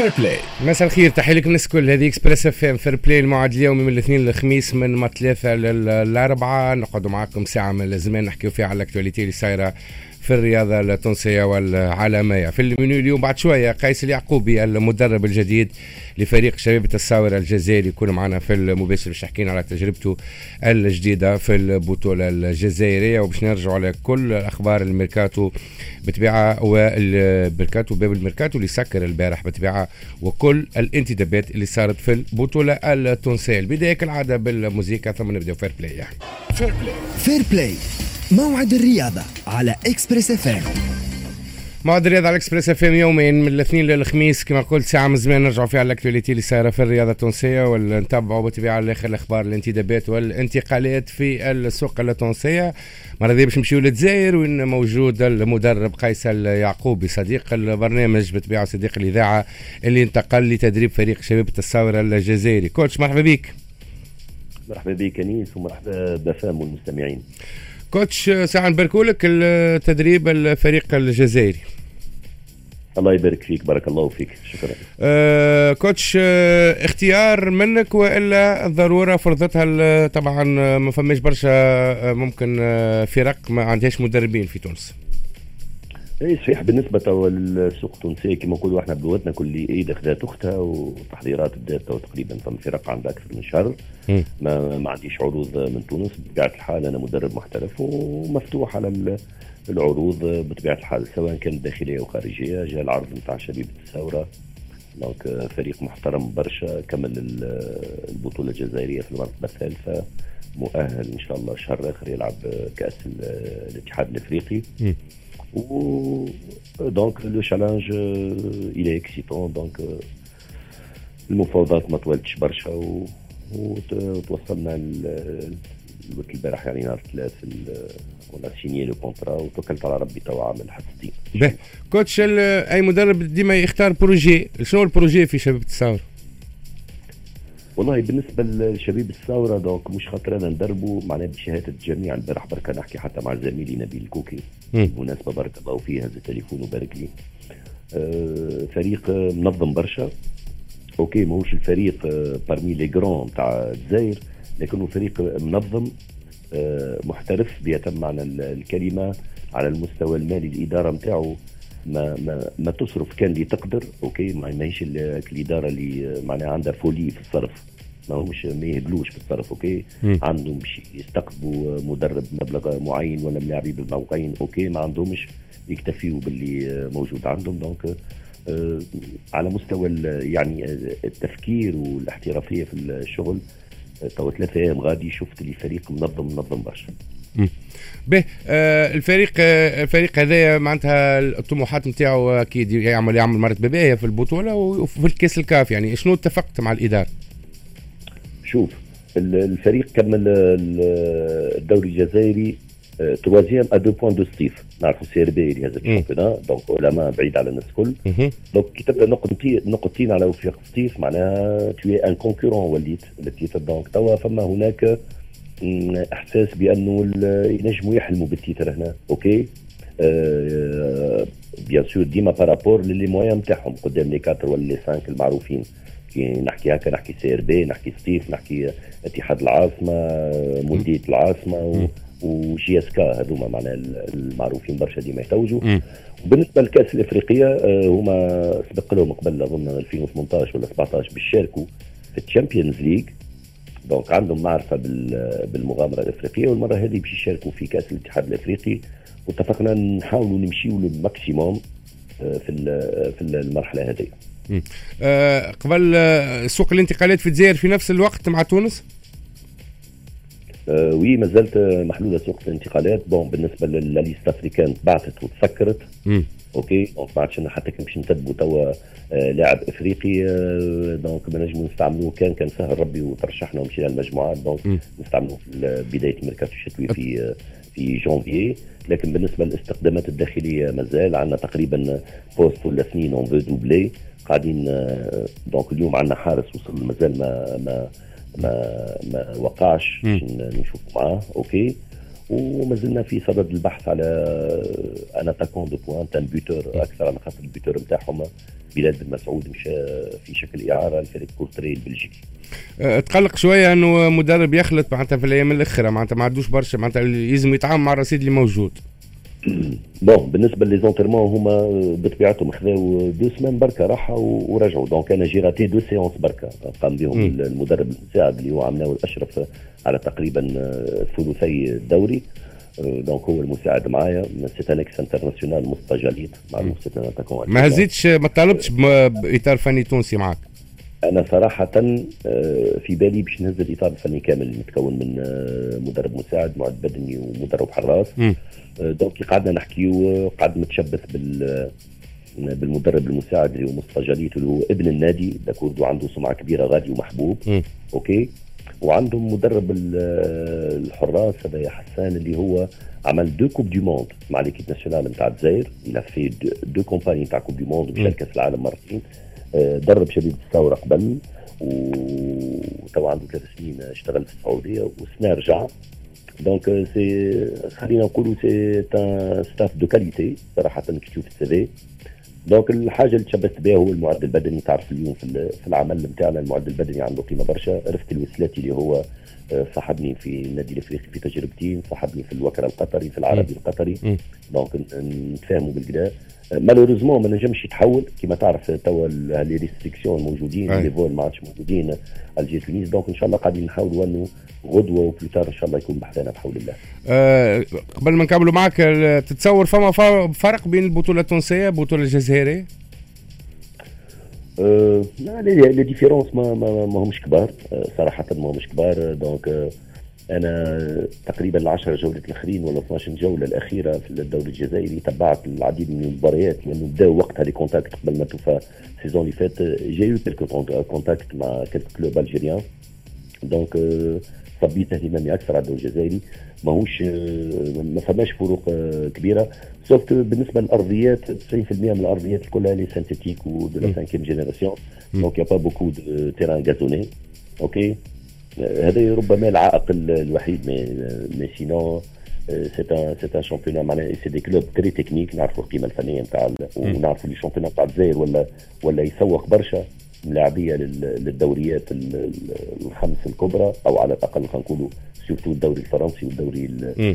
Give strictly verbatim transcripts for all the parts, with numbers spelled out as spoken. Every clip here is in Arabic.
فير بلاي. مساء الخير، تحية لكم الناس الكل. هذه اكسبريس اف ام فير بلاي، الموعد اليومي من الاثنين للخميس من ما ثلاثة للأربعة. نقعدوا معاكم ساعة من الزمان نحكيو فيها على الاكtualité اللي صايرة في الرياضة التونسية والعالمية. في المنيو اليوم بعد شوية قيس اليعقوبي المدرب الجديد لفريق شبيبة الثاورة الجزائري يكون معنا في المباشر باش يحكينا على تجربته الجديدة في البطولة الجزائرية، وباش نرجعوا على كل أخبار الميركاتو بتبعها والميركاتو باب الميركاتو اللي سكر البارح بتبعها وكل الانتدابات اللي صارت في البطولة التونسية. البداية كالعادة بالموسيقى ثم نبدأ فير بلاي. يعني فير بلاي فير بلاي موعد الرياضة على اكسبريس اف ام. موعد الرياضة على اكسبريس اف ام يومين من الاثنين للخميس كما قلت، ساعة من زمان نرجعوا فيها على الاكtualité اللي صايرة في الرياضة التونسية ونتابعوا بطبيعة الاخر الاخبار الانتدابات والانتقالات في السوق التونسية. مرة ذي باش نمشيو للجزائر وين موجود المدرب قيس اليعقوبي صديق البرنامج بطبيعة صديق الإذاعة اللي انتقل لتدريب فريق شبيبة الثاورة الجزائري. كوتش مرحبا بك. مرحبا بك انيس ومرحبا بفام والمستمعين. كوتش ساعة نباركولك التدريب الفريق الجزائري. الله يبارك فيك، بارك الله فيك، شكرا. آه كوتش، آه اختيار منك والا الضروره فرضتها؟ طبعا ما فماش برشا آه ممكن آه فرق ما عندهاش مدربين في تونس. اي صحيح، بالنسبه للسوق التونسي كما نقولوا احنا بلغتنا كل ايد اخذت اختها وتحضيرات بدات تقريبا. فما فرق عندها اكثر من شهر. ما ما عنديش عروض من تونس بطبيعه الحال، انا مدرب محترف ومفتوح على العروض بطبيعه الحال سواء كانت داخليه او خارجيه. جاء العرض نتاع شبيبه الثاوره، دونك فريق محترم برشا، كمل البطوله الجزائريه في المرتبه الثالثه، مؤهل ان شاء الله شهر اخر يلعب كاس الاتحاد الافريقي. و دونك لو تشالنج الى اكسيتون. دونك المفاوضات ما طولتش برشا و... وتوصلنا الوقت البارح يعني نهار الثلاث ولا سيني لو كونترا وتوكلت على ربي توا عامل حصتين. باهي كوتش، اي مدرب ديما يختار بروجي، شنو البروجي في شبيبة الثاورة؟ والله بالنسبه لشبيب الثاوره دونك مش خاطر انا ندربوا معناها بشهاده الجميع. البارح بركه نحكي حتى مع زميلي نبيل الكوكي بالمناسبه بارك الله فيه، هز التليفون وبارك لي. آه فريق منظم برشا، اوكي ماهوش الفريق آه بارمي لي جران تاع الجزائر، لكنه فريق منظم آه محترف بيتم معنى الكلمه على المستوى المالي. الاداره نتاعو ما ما ما تصرف كان اللي تقدر، اوكي ما ماهيش الاداره اللي معناها عندها فولي في الصرف، ما همش ما يهبلوش في الصرف، اوكي م. عندهم باش يستقطبوا مدرب مبلغ معين ولا ملاعبين بالموقعين، اوكي ما عندهمش يكتفيوا باللي موجود عندهم. دونك آه على مستوى يعني التفكير والاحترافيه في الشغل تو ثلاثة ايام غادي شفت لي فريق منظم منظم برشا. به آه الفريق آه الفريق هذا معناتها الطموحات نتاعو اكيد يعمل يعمل مرتبه باهيه في البطوله وفي الكاس الكاف. يعني شنو اتفقت مع الاداره؟ شوف الفريق كمل الدوري الجزائري تروازيام ا دو بوان دو ستيف، نعرفوا سي ار بي اللي هذا الشامبيونات دونك علماء بعيد على الناس الكل. دونك كي تبدا نقطتين نقطتين على وفاق ستيف معناها تو ان كونكورون وليت التيتر. دونك توا فما هناك احساس بانه ينجموا يحلموا بالتيتر هنا، اوكي آه بيان سور ديما بارابور للي مويا نتاعهم قدام لي كاتر ولا لي سانك المعروفين. كي نحكي هكا نحكي سي ار بي، نحكي ستيف، نحكي اتحاد العاصمه، مولديه العاصمه وجي اس كا، هذوما معناها المعروفين برشا ديما يتوجوا. وبالنسبه للكاس الافريقيه آه هما سبق لهم قبل اظن ألفين وثمانية عشر ولا سبعة عشر بيشاركوا في الشامبيونز ليج، دونك عندهم معرفه بالمغامره الافريقيه، والمره هذه باش يشاركوا في كاس الاتحاد الافريقي. واتفقنا نحاولوا نمشيوا للماكسيموم في في المرحله هذه. أه قبل سوق الانتقالات في الجزائر في نفس الوقت مع تونس؟ أه وي مازالت محلوله سوق الانتقالات. بون بالنسبه للليست افريكان بعثت وتسكرت، اوكي دونك ما عادش حتى كان باش نتبعوا توا آه لاعب افريقي آه دونك ما نجموا نستعملوه. كان كان سهل ربي وترشحنا ومشينا المجموعات، دونك نستعملوه في بدايه الميركاتو الشتوي في آه في جانفيي. لكن بالنسبه للاستخدامات الداخليه مازال عندنا تقريبا بوست ولا اثنين اون فو دوبلي قاعدين. آه دونك اليوم عندنا حارس وصل مازال ما ما ما, ما وقعش نشوف معاه، اوكي وما زلنا في صدد البحث على ان اتاكون دو بوانت ان بيوتور اكثر، على خاطر البيوتور نتاعهم بلاد بن مسعود مشى في شكل اعاره لفريق كورتري البلجيكي. أه تقلق شويه انه مدرب يخلط معناتها في الايام الاخيره، معناتها ما عندوش برشا، معناتها لازم يتعامل مع الرصيد اللي موجود. بون بالنسبه لي زونترمون هما بطبيعتهم خذاو دو سمان بركه راحه ورجعوا، دونك انا جي راتي دو سيونس بركه قام بهم م. المدرب المساعد اللي هو عملناه الاشرف على تقريبا ثلثي الدوري، دونك هو المساعد معايا سيت ان اكس انترناسيونال مستجليت مع سيت ان اتاكون. ما هزيتش ما طالبتش باطار فني تونسي معك؟ انا صراحه في بالي باش نهز الاطار الفني كامل متكون من مدرب مساعد، معد بدني، ومدرب حراس. م. دونك قعدنا نحكيو، قعد متشبث بال بالمدرب المساعد اللي هو مصطفى جليت اللي هو ابن النادي داكورد وعنده سمعه كبيره غادي ومحبوب. م. اوكي. وعندهم مدرب الحراس هذا حسان اللي هو عمل دو كوب دي موند مع ليكيب ناسيونال نتاع الجزائر، الى في دو كومباني نتاع كوب دي موند ومشارك كاس العالم مرتين، درب شبيبه الثوره قبل، وتوا عنده ثلاث سنين اشتغل في السعوديه وسنه رجع. دونك سي خلينا نقولوا سي ان ستاف دو كاليتي صراحه كي تشوف السي. دونك الحاجه اللي تشبثت بها هو المعدل البدني. تعرف اليوم في في العمل نتاعنا المعدل البدني عنده قيمه برشا. عرفت الوسلاتي اللي هو صاحبني في النادي الافريقي في تجربتين، صاحبني في الوكره القطري في العربي القطري، دونك نتفاهموا بالكدا. مالوريزمون ما نجمش يتحول كما تعرف توا لي ريستريكسيون موجودين، لي فول ما عادش موجودين الجي تونس، دونك ان شاء الله قاعدين نحاولوا انه غدوه وبلوتار ان شاء الله يكون بحثنا بحول الله. أه قبل ما نكملوا معك، تتصور فما فرق بين البطوله التونسيه والبطوله الجزائريه؟ أه لا لي ديفيرونس ما ما, ما همش كبار صراحه، ما همش كبار. دونك أه انا تقريبا العشر جولات الاخرين ولا اثناش جوله الاخيره في الدوري الجزائري تبعت العديد من المباريات، لانه بداوا وقتها لي كونتاكت قبل ما توفى السيزون اللي فات. جاي يو كيلكو كونتاكت مع كيلكو كلوب الجيريان، دونك صبيت اهتمامي اكثر على الدوري الجزائري. ماهوش ما فماش فروق كبيره، سوف بالنسبه للارضيات تسعين بالمئة من الارضيات كلها لي سينثيتيك ودو لا سانكيم جينيراسيون، دونك يا با بوكو دو تيران غازوني. اوكي، هذا ربما العائق الوحيد، مي مي سينون سي ان سي ان شامبيون معناها سي دي كلوب تري تكنيك، نعرفوا القيمه الفنيه نتاع، ونعرفوا لي الشامبيون نتاع الجزائر ولا ولا يسوق برشا ملاعبيه للدوريات الخمس الكبرى، او على الاقل خلينا نقولوا سورتو الدوري الفرنسي والدوري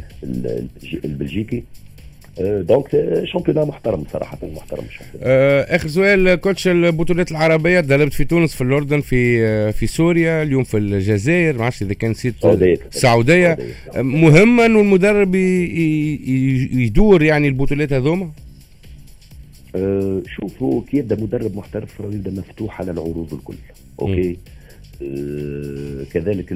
البلجيكي. دونك شامبيون محترم صراحه، محترم الشامبيون. اخر سؤال كوتش، البطولات العربيه دربت في تونس، في الاردن، في في سوريا، اليوم في الجزائر، ما عرفتش اذا كان نسيت السعوديه. مهما انه المدرب يدور يعني البطولات هذوما. أه شوفوا كي يبدا مدرب محترف راه يبدا مفتوح على العروض الكل. اوكي. أه كذلك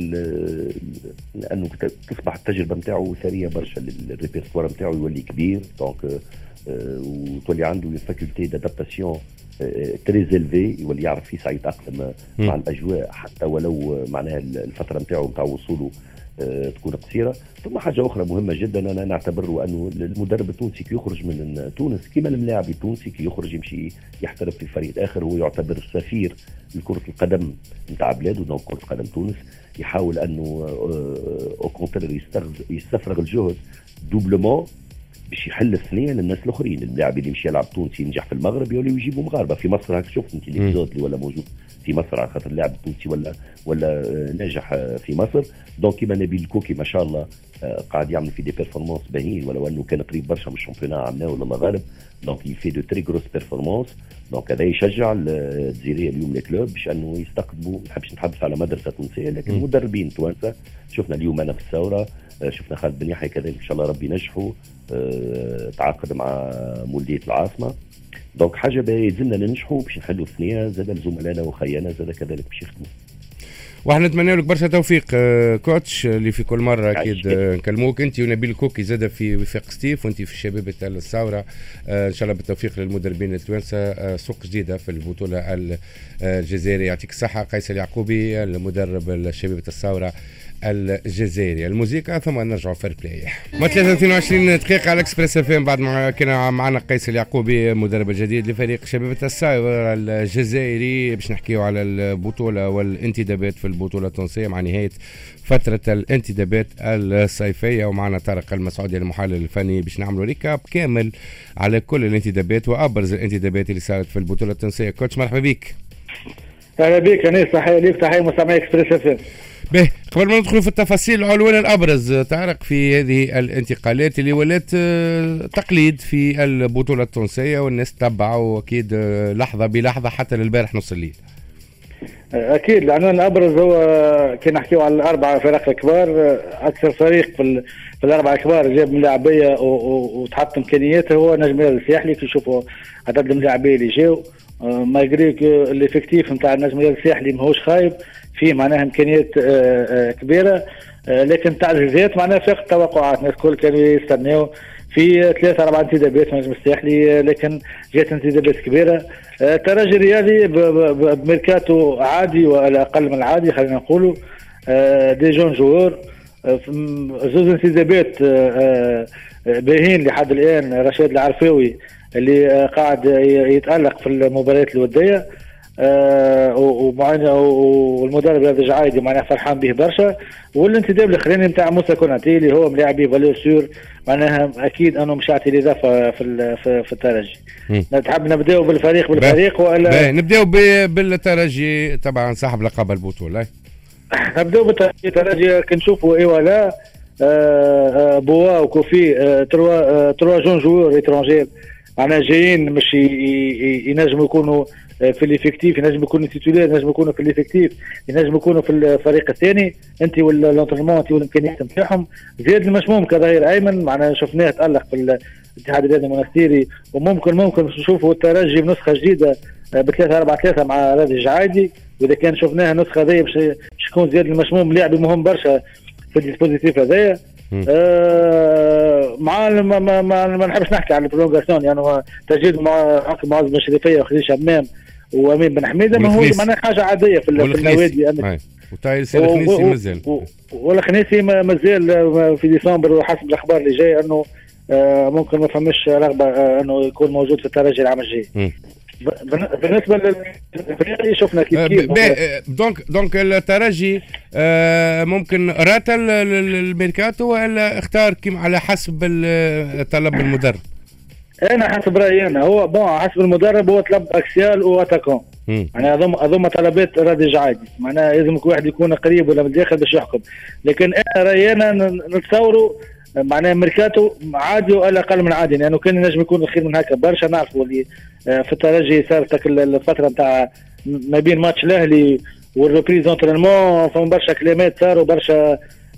لانه تصبح التجربه نتاعو ثريه برشا، الريبرتوار نتاعو يولي كبير، دونك أه وتولي عنده فاكولتي دادابتاسيون تري زيلفي، يولي يعرف يسعى يتاقلم مع الاجواء حتى ولو معناها الفتره نتاعو نتاع وصوله أه تكون قصيره. ثم حاجه اخرى مهمه جدا، انا نعتبر انه المدرب التونسي كي يخرج من تونس كما الملاعب التونسي كي يخرج يمشي يحترف في الفريق الاخر، هو يعتبر سفير لكره القدم نتاع بلاده، دونك كره قدم تونس. يحاول انه او كونتر يستفرغ الجهد دوبلومون باش يحل الثنيه للناس الاخرين. اللاعب اللي يمشي يلعب تونسي ينجح في المغرب يوليو يجيبوا مغاربه. في مصر هاك شفت انت ليبيزود اللي ولا موجود في مصر على خاطر اللاعب التونسي ولا ولا ناجح في مصر. دونك كيما نبيل الكوكي ما شاء الله قاعد يعمل في دي بيرفورمانس باهيين، ولو انه كان قريب برشا من الشامبيون عملناه ولا الله غالب. دونك يفي دو تري غروس بيرفورمانس، دونك هذا يشجع الجزائريه اليوم لي كلوب باش انه يستقطبوا. ما نحبش نتحدث على مدرسه تونسيه، لكن مدربين توانسه شفنا اليوم انا في الثوره، شفنا خالد بن يحيى كذلك ان شاء الله ربي ينجحوا، أه تعاقد مع مولديه العاصمه. دونك حاجه باهيه زلنا ننجحوا باش نحلوا الثنيه، زاد زملائنا وخيانا زاد كذلك باش يخدموا. واحنا نتمنى لك برشا توفيق كوتش، اللي في كل مره اكيد نكلموك انت ونبيل الكوكي زاد في وفاق ستيف، وانت في الشباب تاع الثوره. ان شاء الله بالتوفيق للمدربين التوانسه. سوق جديده في البطوله الجزائريه. يعطيك الصحه قيس اليعقوبي، المدرب الشباب الثوره الجزائري. الموسيقى ثم نرجع فير بلاي. ما ثلاثة واثنين وعشرين دقيقة على اكسبريس اف ام. بعد ما كان معنا قيس اليعقوبي مدرب الجديد لفريق شباب السايبر الجزائري باش نحكيو على البطولة والانتدابات في البطولة التونسية مع نهاية فترة الانتدابات الصيفية، ومعنا طارق المسعودي المحلل الفني باش نعملوا ريكاب كامل على كل الانتدابات وابرز الانتدابات اللي صارت في البطولة التونسية. كوتش مرحبا بك. اهلا بك انيس، تحيه ليك تحيه مستمعي اكسبريس اف ام. به قبل ما ندخل في التفاصيل، العنوان الابرز طارق في هذه الانتقالات اللي ولات تقليد في البطوله التونسيه والناس تتبعوا اكيد لحظه بلحظه حتى للبارح نص الليل. اكيد العنوان الابرز هو كي نحكيو على الاربعه فرق الكبار، اكثر فريق في, في الاربعه الكبار جاب ملاعبيه وتحط امكانياته هو نجم الساحلي. كي نشوفوا عدد الملاعبيه اللي جاوا ماغريك الافكتيف نتاع النجم الساحلي ماهوش خايب، فيه معناها امكانيات كبيره، لكن تعزيزات معناها فاق التوقعات. الناس الكل كانوا يستناو في ثلاثة أربعة انتدابات في النجم الساحلي، لكن جات انتدابات كبيرة. الترجي الرياضي بميركاتو عادي ولا أقل من العادي خلينا نقولوا، دي جون جوور، زوز انتدابات باهين لحد الآن. رشاد العرفاوي اللي قاعد يتألق في المباريات الودية، آه ومعنا والمدرب هذا جعايدي معناها فرحان به برشا. والانتداب الاخراني نتاع موسى كوناتي اللي هو ملاعبي فالور سور، معناها اكيد انه مش عاطي الاضافه في في, في الترجي. نحب نبداو بالفريق بالفريق ولا نبداو بالترجي طبعا صاحب لقب البطوله؟ نبداو بالترجي. كنشوفوا اي ولا آه بوا وكوفي آه تروا آه تروا جون جوور اترونجير معناها جايين مش ينجموا يكونوا في الافكتيف، ينجم يكونوا تيتولير، ينجم يكونوا في الافكتيف، ينجم يكونوا في الفريق الثاني. انت والانترنمون انت والامكانيات نتاعهم. زياد المشموم كظهير ايمن معناها شفناه تالق في الاتحاد الرياضي المنستيري، وممكن ممكن نشوفوا الترجي بنسخه جديده بثلاثة أربعة ثلاثة مع رادي الجعايدي. واذا كان شفناها النسخه هذه باش يكون زياد المشموم لاعب مهم برشا في الديسبوزيتيف هذايا. آه مع ما ما, ما, ما نحبش نحكي على البرولونغاسيون يعني تجديد مع معظم بن شريفيه وخديج همام وامين بن حميده، ما هو معناها حاجه عاديه في, في النوادي. انا وتايل سي الخنيسي مازال والخنيسي مازال في ديسمبر، وحسب الاخبار اللي جايه انه آه ممكن ما فهمش رغبه آه انه يكون موجود في الترجي العام الجاي. بالنسبه للفريق شفنا كيف كيف دونك دونك الترجي آه ممكن راتل الميركاتو ولا اختار كيما على حسب طلب المدرب؟ انا حسب رايي انا هو بون حسب المدرب هو طلب اكسيال واتاكون. يعني اظن اظن طلبات رادي جعايدي معناها لازم كل واحد يكون قريب ولا من الداخل باش يحكم. لكن انا رايي انا نتصوروا معناها ميركاتو عادي ولا اقل من عادي، لانه يعني كان ينجم يكون خير من هكا برشا. نعرفوا اللي في الترجي صارت الفتره نتاع ما بين ماتش الاهلي والريبريز انترينمون فهم برشا كلمات صاروا برشا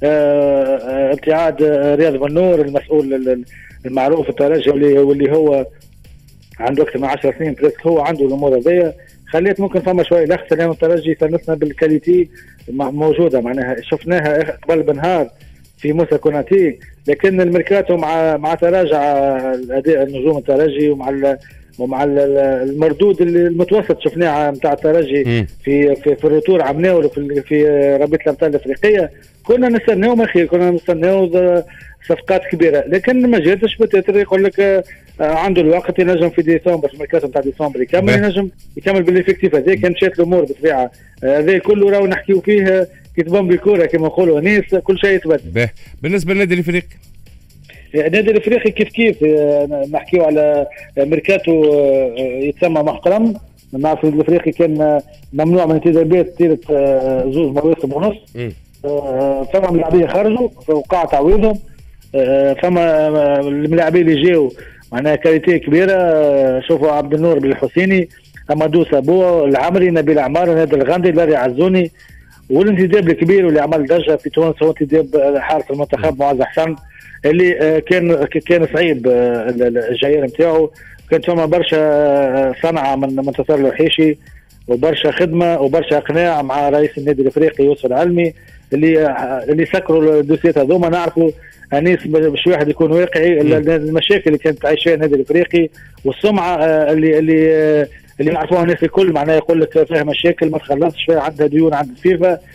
ابتعاد. رياض بن نور المسؤول المعروف في الترجي واللي واللي هو عنده اكثر من عشر سنين بريسك هو عنده الامور هذيا، خليت ممكن فما شويه لخص. لان الترجي فنسنا بالكاليتي موجوده معناها شفناها قبل بنهار في موسى كوناتي، لكن الميركاتو مع مع تراجع الاداء النجوم الترجي ومع ومع المردود المتوسط شفناه نتاع الترجي في في, في الرتور عملناه في في رابطه الابطال الافريقيه، كنا نستناو ما خير، كنا نستناو صفقات كبيره، لكن ما جاتش. بتاتر يقول لك عنده الوقت ينجم في ديسمبر في الميركاتو نتاع ديسمبر يكمل ينجم يكمل بالافكتيف هذاك. كان مشات الامور بطبيعه هذا كله راهو نحكيو فيه كتبان بالكوره كما نقولوا ناس كل شيء يتبدل. بالنسبه للنادي الافريقي النادي الافريقي كيف كيف نحكيو على ميركاتو يتسمى محترم. نعرف النادي الافريقي كان ممنوع من انتدابات ثالث زوج مواسم ونص، فما ملاعبيه خرجوا وقع تعويضهم، فما الملاعبيه اللي جاوا معناها كاليتي كبيره. شوفوا عبد النور بالحسيني، امادو سابو، العمري، نبيل عمار، نادي الغندي، لاري عزوني. والانتداب الكبير واللي عمل ضجه في تونس هو انتداب حارس المنتخب معاذ حسن اللي كان كان صعيب الجير نتاعو. كان ثم برشا صنعه من منتصر الوحيشي وبرشا خدمه وبرشا اقناع مع رئيس النادي الافريقي يوسف العلمي اللي اللي سكروا الدوسيات هذوما. نعرفوا انيس باش واحد يكون واقعي المشاكل اللي كانت تعيشها النادي الافريقي والسمعه اللي اللي اللي يعرفوها الناس الكل معناها يقول لك فيها مشاكل ما تخلصش فيها، عندها ديون عند الفيفا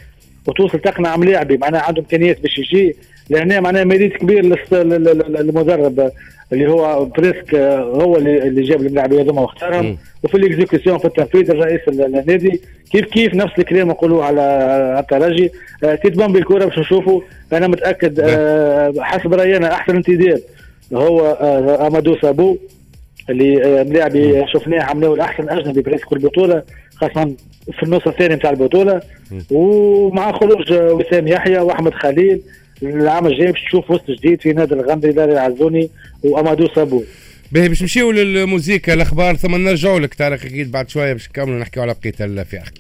وتوصل تقنع ملاعبي معناها عنده امكانيات باش يجي لهنا، معناها ميريت كبير للمدرب اللي هو بريسك هو اللي جاب الملاعبيه هذوما واختارهم، وفي الاكزيكسيون في التنفيذ الرئيس النادي كيف كيف نفس الكلام نقولوا على الترجي. تتبان بالكره باش نشوفوا. انا متاكد حسب راينا احسن انتداب هو امادو سابو اللي ملاعبي شفناه عملوا الاحسن اجنبي بريسك في البطوله، خاصه في النص الثاني نتاع البطوله، ومع خروج وسام يحيى واحمد خليل العام الجاي باش تشوف وسط جديد في نادي الغندي داري العزوني وامادو سابو. باهي باش نمشيو للموسيقى الاخبار ثم نرجعوا لك طارق اكيد بعد شويه باش نكملوا نحكيو على بقيه الفرق.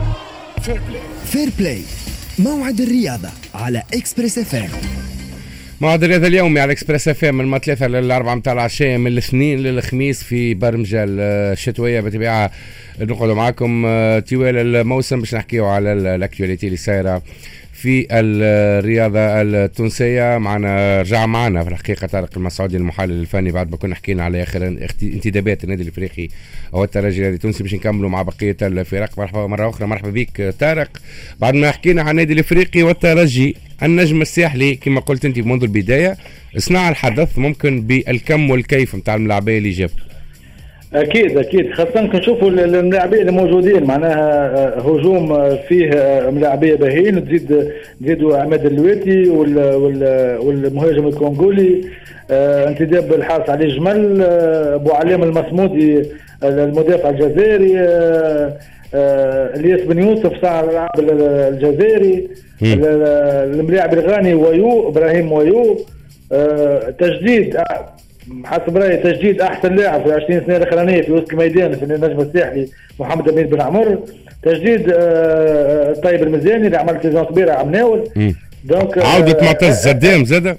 فير بلاي موعد الرياضه على اكسبريس اف ام. موعد الرياضه اليومي على اكسبريس اف ام من الثلاثة للأربعة متاع العشيه، من الاثنين للخميس في برمجه الشتويه بطبيعه نقعدوا معاكم طوال الموسم باش نحكيو على الاكtuality اللي صايره في الرياضة التونسية. معنا رجع معنا في الحقيقة طارق المسعودي المحلل الفني بعد ما كنا حكينا على آخر انتدابات النادي الإفريقي أو الترجي النادي التونسي باش نكملوا مع بقية الفرق. مرحبا مرة أخرى، مرحبا بك طارق. بعد ما حكينا عن النادي الإفريقي والترجي، النجم الساحلي كما قلت أنت منذ البداية صنع الحدث ممكن بالكم والكيف متاع الملاعبية اللي جاب. اكيد اكيد خاصه كنشوفوا الملاعبيه اللي موجودين معناها هجوم فيه ملاعبيه باهين، تزيد تزيدوا عماد اللويتي والمهاجم الكونغولي، انتداب الحارس علي جمل، ابو علام المصمودي المدافع الجزائري، الياس بن يوسف صانع الالعاب الجزائري، الملاعب الغاني ويو ابراهيم ويو، تجديد حسب رايي تجديد احسن لاعب في عشرين سنه الاخرانيه في وسط الميدان في النجم الساحلي محمد امين بن عمر، تجديد طيب المزياني اللي عمل سيزون كبيره عم ناول. دونك عوده معتز زدام زاد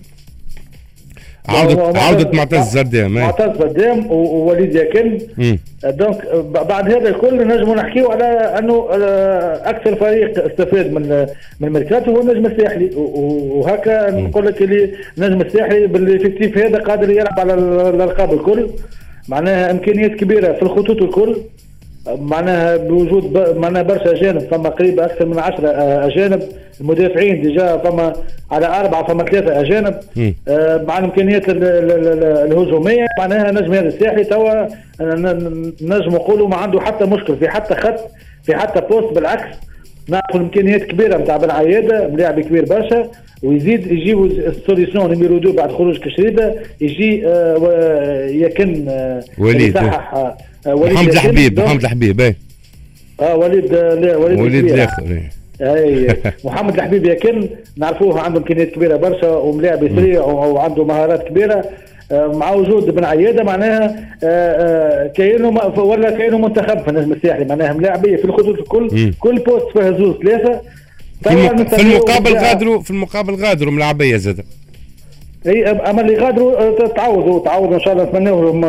عودة عودة معتز زدام معتز زدام ووليد ياكن. دونك بعد هذا الكل نجموا نحكيو على انه اكثر فريق استفاد من من الميركاتو هو النجم الساحلي، وهكا نقول لك اللي النجم الساحلي بالافكتيف هذا قادر يلعب على الالقاب الكل، معناها امكانيات كبيره في الخطوط الكل، معناها بوجود ب... معناها برشا اجانب، فما قريبا اكثر من عشرة اجانب، المدافعين ديجا فما على اربعه فما ثلاثه اجانب، آه مع الامكانيات ال... ال... ال... الهجوميه، معناها نجم هذا الساحلي توا نجم نقولوا ما عنده حتى مشكل في حتى خط في حتى بوست، بالعكس نعرفوا الامكانيات كبيره نتاع بن عياده ملاعب كبير برشا، ويزيد يجيبوا السوليسيون نيميرو دو بعد خروج كشريده يجي آه يكن آه وليد آه محمد الحبيب محمد الحبيب اي اه وليد وليد وليد الاخر اي محمد الحبيب يكن نعرفوه عنده امكانيات كبيره برشا وملاعب سريع وعنده مهارات كبيره، مع وجود بن عياده معناها كانه ولا كانه منتخب في النجم الساحلي، معناها ملاعبيه في الخطوط الكل كل بوست فيها زوز ثلاثه. في المقابل غادروا في المقابل غادروا ملاعبيه زاد اي اما اللي غادروا تعوضوا تعوضوا ان شاء الله، نتمنى لهم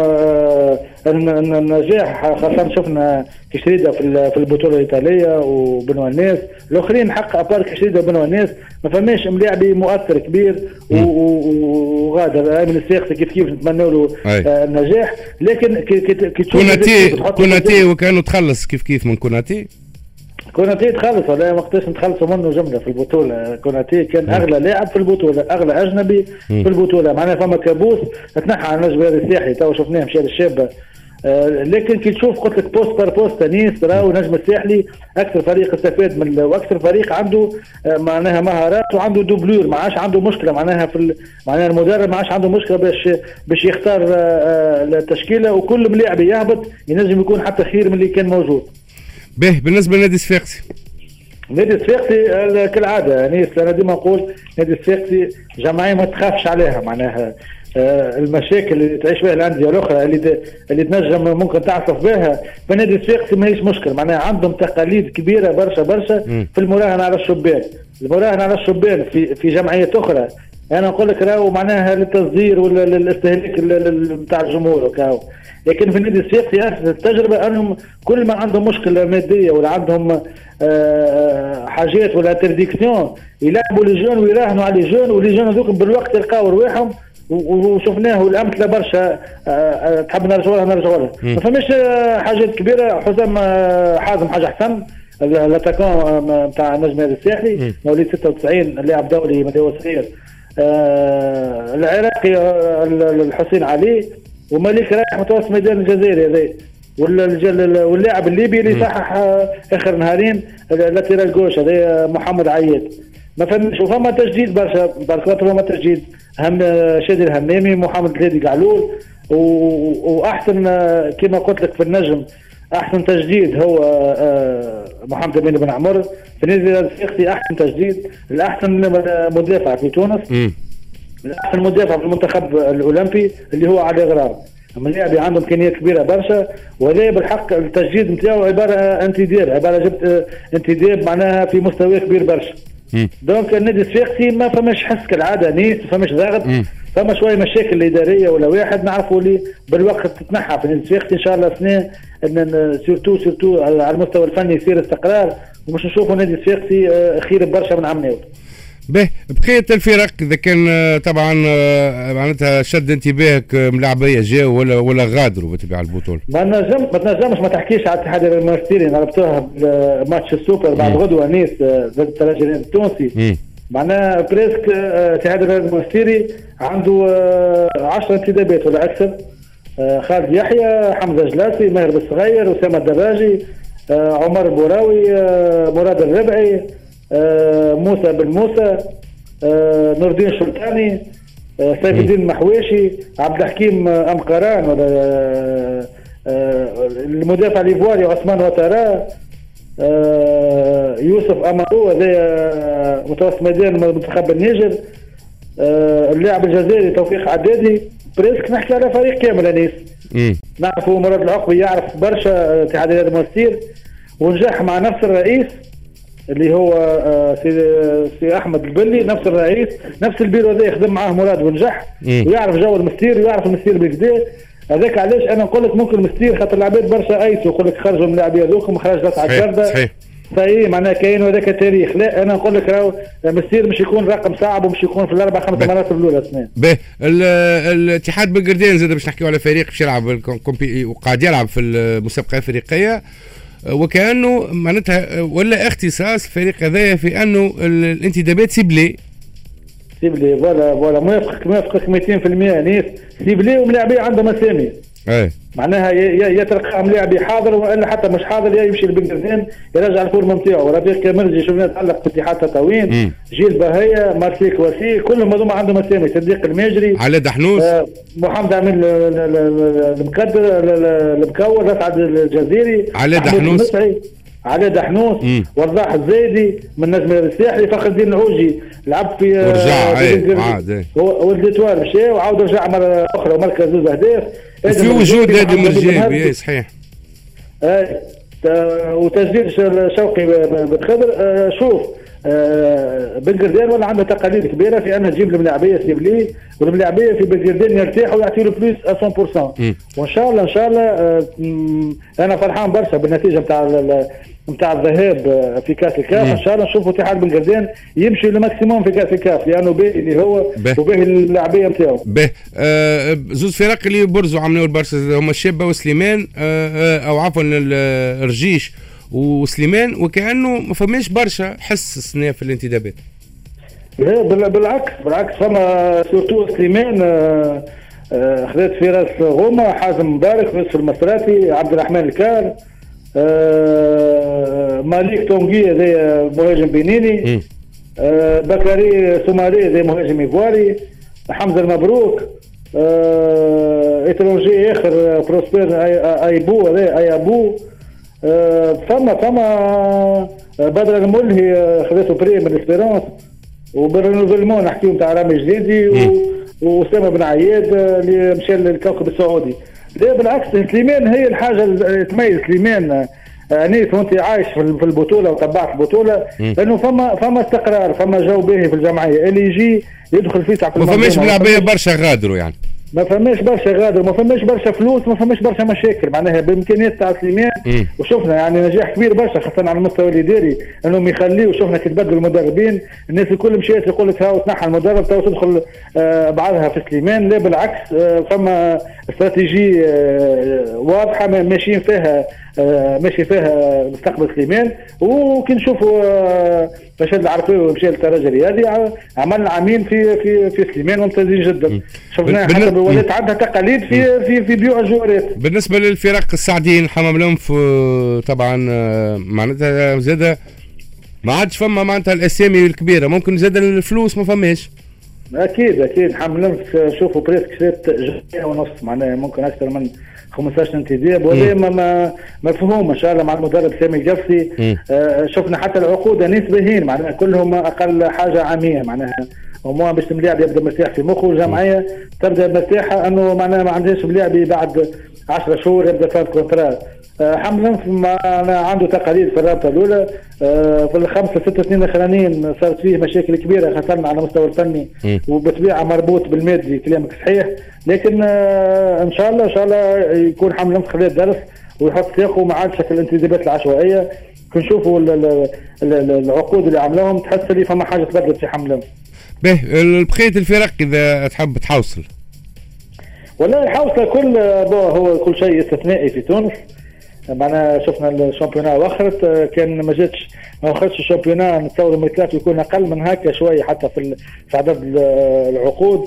النجاح، خاصه شفنا كشريده في في البطوله الايطاليه وبنو الناس الاخرين حق ابار كشريده وبنو الناس ما فماش ملاعبي مؤثر كبير وغادر من الساقسي كيف كيف نتمنى له النجاح، لكن كي تشوف كوناتي كوناتي وكانوا تخلص كيف كيف من كوناتي كوناتي تخلص ولا ما قدرش نتخلصوا منه جمله في البطوله. كوناتي كان اغلى لاعب في البطوله، اغلى اجنبي في البطوله، معناها فما كابوس تنحى على النجم هذا الساحلي تو شفناه مشى للشابه. آه لكن كي تشوف قلت لك بوست بار بوست تنيس راهو نجم الساحلي اكثر فريق استفاد من واكثر فريق عنده آه معناها مهارات وعنده دوبلور، ما عادش عنده مشكله معناها في معناها المدرب ما عادش عنده مشكله باش باش يختار آه التشكيله، وكل ملاعب يهبط ينجم يكون حتى خير من اللي كان موجود. به بالنسبه لنادي الصفاقسي، نادي الصفاقسي كالعاده يعني انا ديما نقول نادي الصفاقسي جمعيه ما تخافش عليها، معناها آه المشاكل اللي تعيش بها الانديه الاخرى اللي اللي تنجم ممكن تعصف بها، فنادي الصفاقسي ماهيش مشكل، معناها عندهم تقاليد كبيره برشا برشا في المراهنه على الشبان، المراهنه على الشبان في في جمعيات اخرى انا نقول لك راهو معناها للتصدير ولا للاستهلاك نتاع الجمهور وكاو، لكن في النادي الصفاقسي التجربه انهم كل ما عندهم مشكله ماديه ولا عندهم آه حاجات ولا ترديكسيون يلعبوا لي جون ويراهنوا على لي جون، ولي جون هذوك بالوقت يلقاو رواحهم، وشفناه الامثله برشا آه تحب نرجعوا لها نرجعوا لها، ما فماش حاجات كبيره. حسام حازم حاجه احسن الاتاكون نتاع النجم الساحلي مواليد ستة وتسعين لاعب دولي مدى صغير. آه العراقي الحسين علي، ومليك رايح متوسط ميدان الجزائري هذا، واللاعب الليبي اللي صحح اخر نهارين اللاتيرال جوش هذا محمد عياد. ما فهمش وفما تجديد برشا بركات، فما تجديد هم شادي الهمامي، محمد الهادي قعلول، واحسن كما قلت لك في النجم احسن تجديد هو محمد امين بن عمر. في نادي الصفاقسي احسن تجديد، الاحسن مدافع في تونس، الاحسن مدافع في المنتخب الاولمبي اللي هو علي غرار. اما اللاعب عنده امكانيات كبيره برشا، وهذا بالحق التجديد نتاعو عباره انتداب، عباره جبت انتداب معناها في مستوى كبير برشا. دونك النادي الصفاقسي ما فماش حس كالعاده نيس، ما فماش ضغط، فما شويه مشاكل اداريه ولا واحد نعرفوا اللي بالوقت تتنحى في النادي الصفاقسي ان شاء الله سنه، ان سورتو سورتو على المستوى الفني يصير استقرار، ومش نشوفوا النادي الصفاقسي خير برشا من عم ناود. به بقية الفرق اذا كان طبعا معناتها شد انتباهك ملاعبيه جاوا ولا ولا غادروا بتبع البطوله؟ ما نجم ما تنجمش ما تحكيش على الاتحاد المنستيري، نربطوها بماتش السوبر بعد غدوه نيس ضد الترجي التونسي. معناها بريسك الاتحاد المنستيري عنده عشرة انتدابات ولا اكثر. خالد يحيى، حمزه جلاسي، ماهر بالصغير، اسامه الدراجي، عمر البوراوي، مراد الربعي، آه موسى بن موسى، آه نور الدين الشلطاني، آه سيف الدين المحواشي، عبد الحكيم امقران، ولا آه آه المدافع الايفواري عثمان وتارا، آه يوسف امارو هذا متوسط ميدان منتخب النيجر، آه اللاعب الجزائري توفيق عدادي. بريسك نحكي على فريق كامل انيس. نعرفوا مراد العقبي يعرف برشا اتحاد المنستير، ونجح مع نفس الرئيس اللي هو سي سي احمد البلي، نفس الرئيس نفس البيرو هذا يخدم معاه مراد ونجح، ويعرف جو المستير ويعرف المستير بكدا. هذاك علاش انا نقول لك ممكن المستير خاطر العباد برشا ايسو يقول لك خرجوا من اللاعبيه هذوكم خرج بس على الجرده صحيح صحيح معناها كاين هذاك التاريخ. لا انا نقول لك راهو المستير مش يكون رقم صعب ومش يكون في الاربع خمس مرات الاولى سنين. باهي الاتحاد بنقردين زاد باش نحكيو على فريق باش يلعب وقاعد يلعب في المسابقه الافريقيه، وكأنه معناتها ولا اختصاص الفريق هذايا في انه الانتدابات سيبلي سيبلي فوالا فوالا موافقك موافقك مئتين بالمئة نيس سيبلي، وملاعبيه عندهم اسامي اي معناها يترقى ملاعبي حاضر والا حتى مش حاضر يا يمشي لبنغازان يرجع الفورم نتاعو. ربيع كامرجي شفنا يتعلق باتحاد تطاوين، جيل بهية، مارسيك وسي، كلهم هذوما عندهم اسامي. صديق الماجري، علي دحنوس، آه محمد عميل المقدر المكور، رفعت الجزيري، علي دحنوس علي دحنوس، وضاح الزايدي من نجم الساحلي، فخر الدين العوجي لعب في ورجع اي عاد ولد ليتوار مشى وعاود رجع مره اخرى ومركز زوز اهداف في وجود هذا المرجابي صحيح. اي وتسجيل شوقي بالخضر. آه شوف آه بنقردان ولا عنده تقاليد كبيره في انها تجيب الملاعبيه سيبلي، والملاعبيه في بنقردان يرتاحوا ويعطيوا له بلوس مية بالمئة. وان شاء الله ان شاء الله آه انا فرحان برشا بالنتيجه نتاع نتاع الذهاب في كاس الكاف. ان شاء الله نشوفوا اتحاد بنقردان يمشي لماكسيموم في كاس الكاف لانه باهي اللي هو وباهي اللاعبيه نتاعو. به آه زوز فرق اللي برزوا عملوا برشا هما الشابه وسليمان آه او عفوا الرجيش وسليمان، وكأنه ما فماش برشا حس السنة في الانتدابات. لا بالعكس بالعكس فما سورتو سليمان خذت في راس غوما، حازم مبارك، يوسف المسراتي، عبد الرحمن الكار، مالك تونغي هذا مهاجم بنيني، بكري سوماري هذا مهاجم ايفواري، حمزه المبروك، اترونجي اخر بروسبير ايبو هذا ايابو، فما فما بدر الملهي خذته بري من اسبيرونس، وبرنوفيلمون نحكيو نتاع رامي جديدي واسامه بن عياد اللي مشى للكوكب السعودي. لا بالعكس سليمان هي الحاجه اللي تميز سليمان انيس وانت عايش في البطوله وتبعت البطوله، لانه فما فما استقرار، فما جو باهي في الجمعيه اللي يجي يدخل فيه. ما فماش ملاعبيه برشا غادروا يعني ما فماش برشا غادر، ما فماش برشا فلوس، ما فماش برشا مشاكل معناها بامكانيات تاع سليمان. وشفنا يعني نجاح كبير برشا خاصه على المستوى الاداري انهم يخليوا. شفنا كي تبدلوا المدربين الناس الكل مشات يقول لك هاو تنحى المدرب تو تدخل آه بعدها في سليمان. لا بالعكس، آه فما استراتيجيه آه واضحه ماشيين فيها، آه ماشي فيها مستقبل سليمان. وكي نشوفوا آه فشل العرقوي مشى للترجي الرياضي، عملنا عامين في في في سليمان ممتازين جدا. شفنا حتى ولات عندها تقاليد في في في بيوع الجوارات. بالنسبه للفرق السعديين حمام الانف طبعا معناتها زاد ما عادش فما معناتها الاسامي الكبيره، ممكن زاد الفلوس ما فماش. اكيد اكيد حمام الانف شوفوا بريسك شريت جمعيه ونص معناها ممكن اكثر من خمسطاش انتداب، وهذا ما مفهوم ان شاء الله مع المدرب سامي القفصي. آه شفنا حتى العقود ناس باهين معناها كلهم اقل حاجه عاميه معناها وما باش الملاعب يبدا مرتاح في مخه، والجمعيه تبدا مرتاحه انه معناها ما عندهاش ملاعب بعد عشرة شهور يبدا فات كونترا. أه حملا عنده تقاليد في الرابطه الاولى. أه في الخمسه ست سنين الاخرانيين صارت فيه مشاكل كبيره خاصه على المستوى الفني، وبطبيعه مربوط بالمادي كلامك صحيح، لكن أه ان شاء الله ان شاء الله يكون حملا خلال الدرس ويحط ساقه ما عادش الانتدابات العشوائيه. كنشوفوا العقود اللي عملوهم تحس لي فما حاجه تبدلت في حملا. به بقيه الفرق اذا تحب تحوصل والله حوصله كل هو كل شيء استثنائي في تونس. معنا شفنا الشامبيونات واخرت كان ما جاتش ما واخرتش الشامبيونات، نتصور الميكات يكون اقل من هكا شويه حتى في في عدد العقود.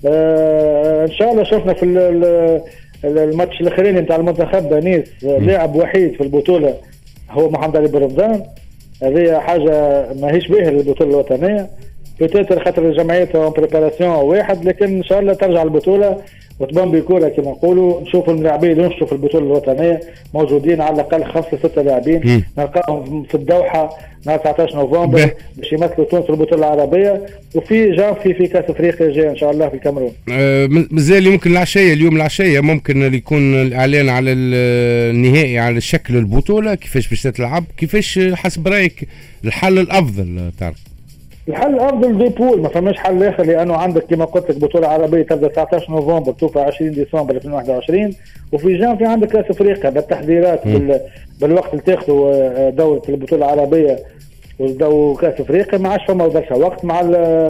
ان شاء الله شفنا في الماتش الاخراني نتاع المنتخب نيس لاعب وحيد في البطوله هو محمد علي برمضان. هذه حاجه ماهيش باهيه للبطوله الوطنيه، بتاتر خاطر الجمعيات اون بريباراسيون واحد، لكن ان شاء الله ترجع البطوله وتبان بكوره كما نقولوا. نشوفوا اللاعبين اللي ينشطوا في البطوله الوطنيه موجودين على الاقل خمسه سته لاعبين نلقاهم في الدوحه نهار تسعطاش نوفمبر باش يمثلوا تونس في البطوله العربيه، وفي جانفي في كاس افريقيا جاي ان شاء الله في الكاميرون. أه مازال يمكن العشيه اليوم العشيه ممكن يكون الاعلان على النهائي على شكل البطوله كيفاش باش تلعب، كيفاش حسب رايك الحل الافضل طارق؟ الحل الافضل دي بول، ما فماش حل اخر، لانه عندك كما قلت لك بطوله عربيه تبدا تسعطاش نوفمبر توفى عشرين ديسمبر ألفين وواحد وعشرين، وفي جانفي عندك كاس افريقيا بالتحضيرات بال... بالوقت اللي تاخذوا دوره البطوله العربيه وكاس افريقيا ما عادش فما برشا وقت مع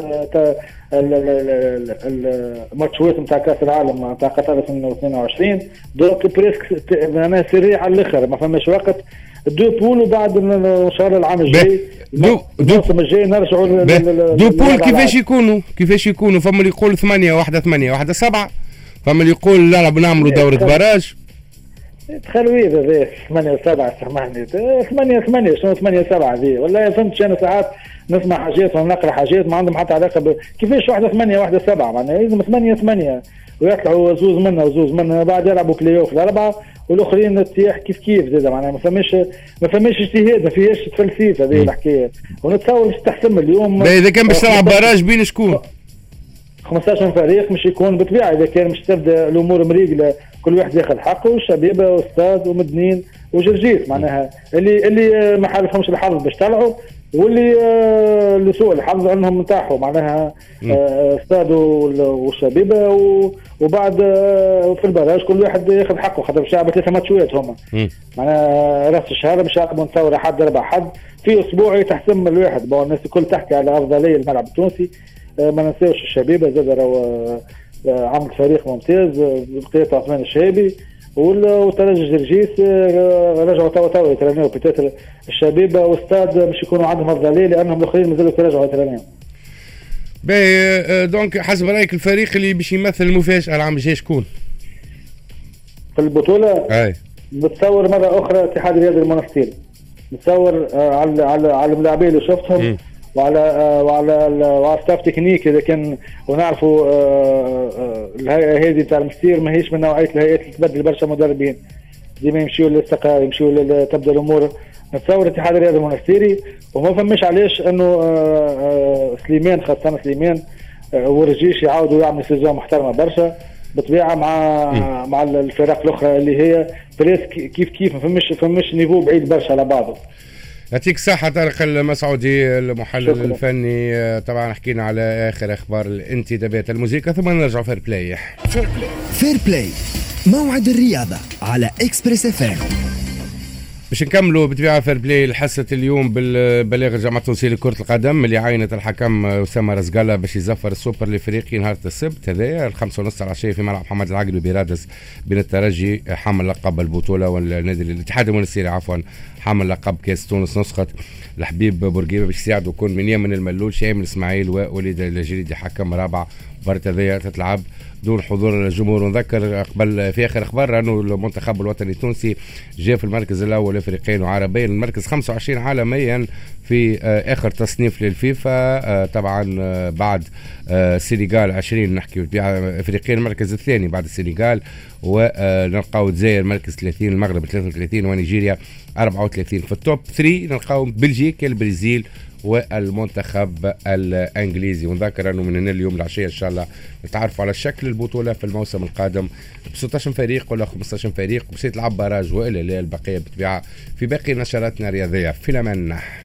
الماتشات نتاع كاس العالم نتاع قطر ألفين واثنين وعشرين. دونك بريسك معناها سريع على الاخر، ما فماش وقت. دو بول وبعد ان شاء الله العام الجاي دو الموسم الجاي نرجعوا دو بول. كيفاش يكونوا كيفاش يكونوا فما اللي يقول ثمانية واحدة ثمانية واحدة سبعة، فما اللي يقول لا بنعملوا دورة براج. تخلويه هذا ثمانية سبعة سامحني ثمانية ثمانية شنو ثمانية سبعة ذي والله فهمتش انا ساعات نسمع حاجات ونقرا حاجات ما عندهم حتى علاقه ب... كيفاش واحدة ثمانية واحدة سبعة معناها لازم ثمانية ثمانية ويطلعوا زوز منا وزوز منا بعد يلعبوا بلاي اوف الاربعه والاخرين تيح كيف كيف زاد معناها ما فماش ما فماش اجتهاد ما فيهاش تفلسيف هذه الحكايه. ونتصور باش تحسم اليوم اذا كان باش تلعب براج بين شكون خمسطاش فريق مش يكون بالطبيعه اذا كان مش تبدا الامور مريقله كل واحد ياخذ حقه والشبيبه واستاذ ومدنين وجرجيس معناها اللي اللي ما حالفهمش الحظ باش طلعوا واللي اللي سوء الحظ انهم نتاحوا معناها استاذ والشبيبه وبعد في البراج كل واحد ياخذ حقه خاطر باش يلعبوا ثلاثه ماتشات هما معناها راس الشهر باش يلعبوا نتصور حد اربع حد في اسبوع تحسم الواحد. الناس الكل تحكي على افضليه الملعب التونسي ما ننساوش الشبيبه زاد راهو عمل فريق ممتاز بقياده عثمان الشهابي والترجي جرجيس رجعوا توا توا يترنيوا بتاتر الشبيبه واستاد باش يكونوا عندهم افضليه لانهم الاخرين مازالوا يرجعوا يترنيوا. باهي دونك حسب رايك الفريق اللي باش يمثل المفاجاه العام الجاي شكون؟ في البطوله؟ اي نتصور مره اخرى اتحاد رياضي المنستير. نتصور على على على الملاعبين اللي شفتهم م. وعلى وعلى وعلى ستاف تكنيك اذا كان ونعرفوا الهيئه هذه نتاع المستير ماهيش من نوعيه الهيئات اللي تبدل برشا مدربين ديما يمشيوا للاستقرار يمشيوا تبدا الامور. نتصور الاتحاد الرياضي المنستيري وما فماش علاش انه سليمان خاصه سليمان ورجيش يعاودوا يعملوا سيزون محترمه برشا بالطبيعه مع م. مع الفرق الاخرى اللي هي بريس كيف كيف ما فماش فماش نيفو بعيد برشا على بعضه. يعطيك الصحة طارق المسعودي المحلل شكرا. الفني. طبعا حكينا على آخر أخبار الانتدابات الموسيقى ثم نرجع فير بلاي. فير بلاي موعد الرياضة على إكسبريس اف ام. باش نكملوا بطبيعة فير بلاي الحصة اليوم بالبلاغ الجامعة التونسية لكرة القدم اللي عينت الحكم أسامة رزقالة باش يزفر السوبر الافريقي نهار السبت هذايا الخمسة ونص العشية في ملعب محمد العقل ببيرادس بين الترجي حامل لقب البطولة والنادي الاتحاد المونستيري عفوا حامل لقب كاس تونس نسخة الحبيب بورقيبة باش يساعدوا يكون من يمن الملول شايم الاسماعيل ووليد الجريدي حكم رابع مباراة هذايا تتلعب دون حضور الجمهور. ونذكر قبل في اخر اخبار انه المنتخب الوطني التونسي جاء في المركز الاول افريقيا وعربيا المركز خمسة وعشرين عالميا في اخر تصنيف للفيفا طبعا بعد السنغال عشرين نحكي افريقيا المركز الثاني بعد السنغال ونلقاو الجزائر مركز ثلاثين المغرب ثلاثة وثلاثين ونيجيريا أربعة وثلاثين. في التوب ثلاثة نلقاو بلجيكا البرازيل والمنتخب الانجليزي. ونذكر انه من هنا اليوم العشيه ان شاء الله نتعرفوا على شكل البطوله في الموسم القادم ب ستة عشر فريق ولا خمسة عشر فريق وبسيط تلعب باراج والا لا البقيه بالطبيعه في باقي نشراتنا الرياضيه. في الامان.